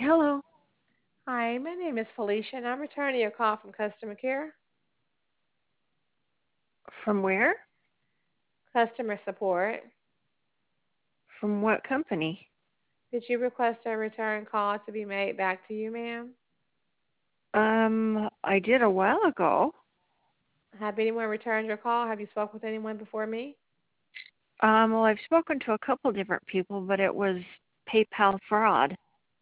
Hello. Hi, my name is Felicia, and I'm returning your call from customer care, From where? customer support. From what company? Did you request a return call to be made back to you, ma'am? I did a while ago. Have anyone returned your call? Have you spoke with anyone before me? Well, I've spoken to a couple different people, but it was PayPal fraud.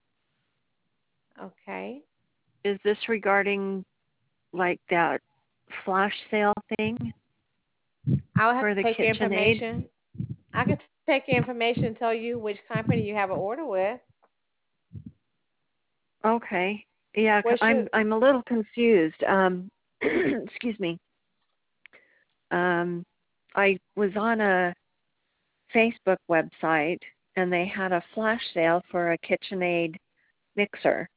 Okay. Is this regarding like that flash sale thing I will have for to the take your KitchenAid? information. I can take your information and tell you which company you have an order with. Okay. Yeah, What should? I'm a little confused. Excuse me. Um, I was on a Facebook website and they had a flash sale for a KitchenAid mixer.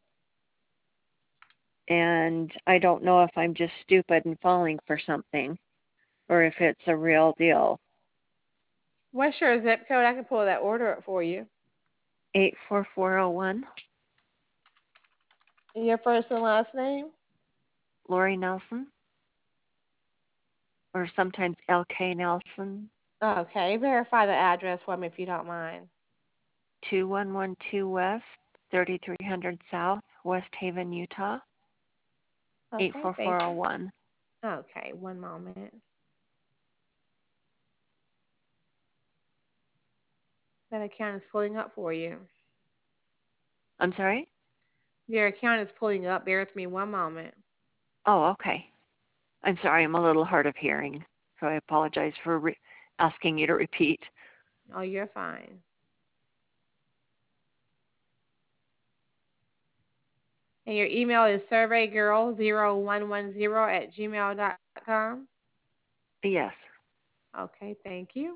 And I don't know if I'm just stupid and falling for something or if it's a real deal. What's your zip code? I can pull that order up for you. 84401, And your first and last name? Lori Nelson, or sometimes LK Nelson, Okay. Verify the address for me if you don't mind. 2112 West, 3300 South, West Haven, Utah, Okay. Thank you. 84401. Okay. One moment. That account is pulling up for you. I'm sorry? Your account is pulling up. Bear with me one moment. Oh, okay. I'm sorry, I'm a little hard of hearing, so I apologize for asking you to repeat. Oh, you're fine. And your email is surveygirl0110@gmail.com. Yes. Okay, thank you.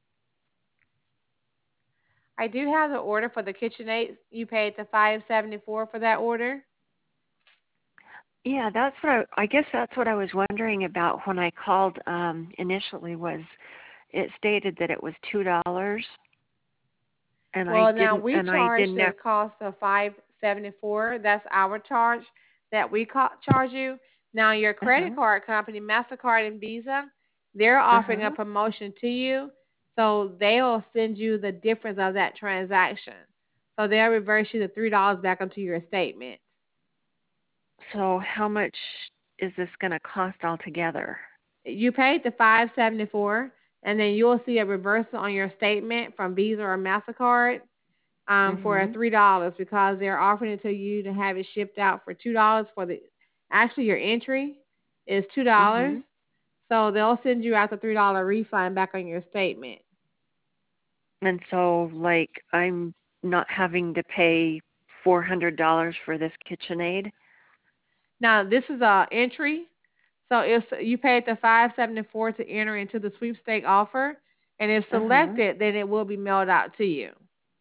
I do have the order for the KitchenAid. You paid the $574 for that order. Yeah, that's what I guess that's what I was wondering about when I called initially was it stated that it was $2 and Well, now we I charge didn't the cost of $574. That's our charge that we charge you. Now your credit uh-huh. card company, Mastercard and Visa, they're offering a Uh-huh. promotion to you, so they'll send you the difference of that transaction. So they'll reverse you the $3 back onto your statement. So how much is this going to cost altogether? You paid the $574, and then you'll see a reversal on your statement from Visa or Mastercard for a Mhm. $3 because they're offering it to you to have it shipped out for $2 for the. Actually, your entry is $2, Mhm. so they'll send you out the $3 refund back on your statement. And so like I'm not having to pay $400 for this KitchenAid? Now this is a entry, so if you paid the $574 to enter into the sweepstake offer, and if Uh-huh. selected, then it will be mailed out to you.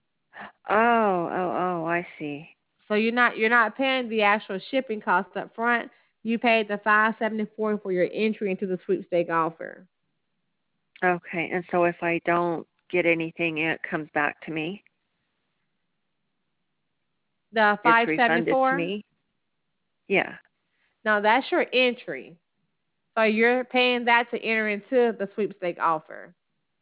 Oh, I see. So you're not paying the actual shipping cost up front. You paid the $574 for your entry into the sweepstake offer. Okay. And so if I don't get anything, it comes back to me. The It's five seventy refunded to four. me. Yeah. Now that's your entry. So you're paying that to enter into the sweepstake offer.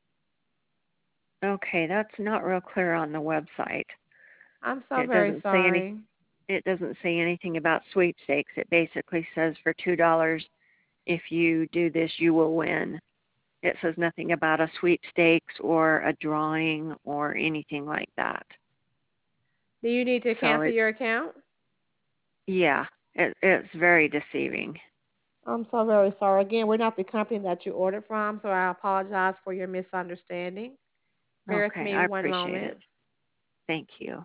Okay, that's not real clear on the website. I'm so It very doesn't say any sorry. it doesn't say anything about sweepstakes. It basically says for $2 if you do this you will win. It says nothing about a sweepstakes or a drawing or anything like that. Do you need to So cancel your account? yeah, it's very deceiving. I'm so very sorry. Again, we're not the company that you ordered from, so I apologize for your misunderstanding. Bear with Okay, me I one appreciate moment. it. Thank you.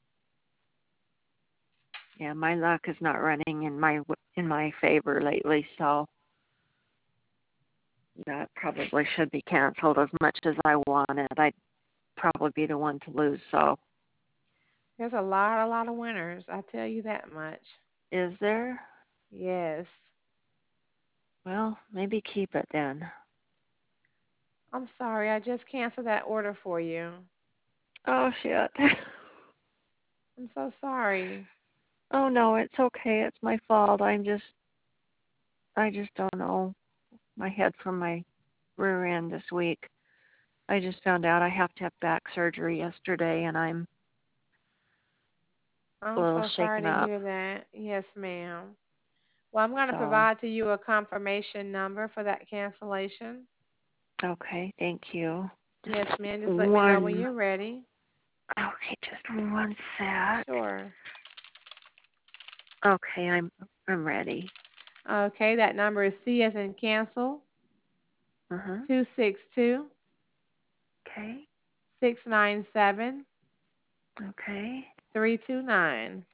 Yeah, my luck is not running in my favor lately, so that probably should be canceled as much as I want it. I'd probably be the one to lose, so There's a lot of winners. I tell you that much. is there? Yes. Well, maybe keep it then. I'm sorry. I just canceled that order for you. Oh shit. I'm so sorry. Oh no, it's okay. It's my fault. I just don't know my head from my rear end this week. I just found out I have to have back surgery yesterday, and I'm a I'm little so sorry shaken to up. hear that. Yes, ma'am. Well, I'm going to So, provide to you a confirmation number for that cancellation. okay, thank you. Yes, Just ma'am. Just let me know when one. you're ready. Okay, just one sec. Sure. Okay, I'm ready. Okay, that number is C as in cancel, Uh huh. 262 Okay. 697 Okay. 329.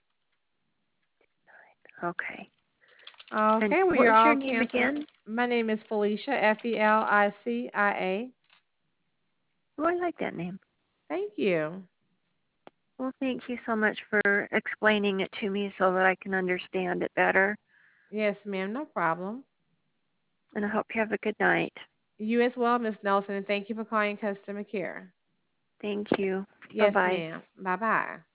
Okay. And Okay, well, what you're was your all name canceled. again? My name is Felicia, Felicia. Oh, I like that name. Thank you. Well, thank you so much for explaining it to me so that I can understand it better. Yes, ma'am, no problem. And I hope you have a good night. You as well, Miss Nelson, and thank you for calling customer care. Thank you. Bye Yes, bye. ma'am. Bye bye.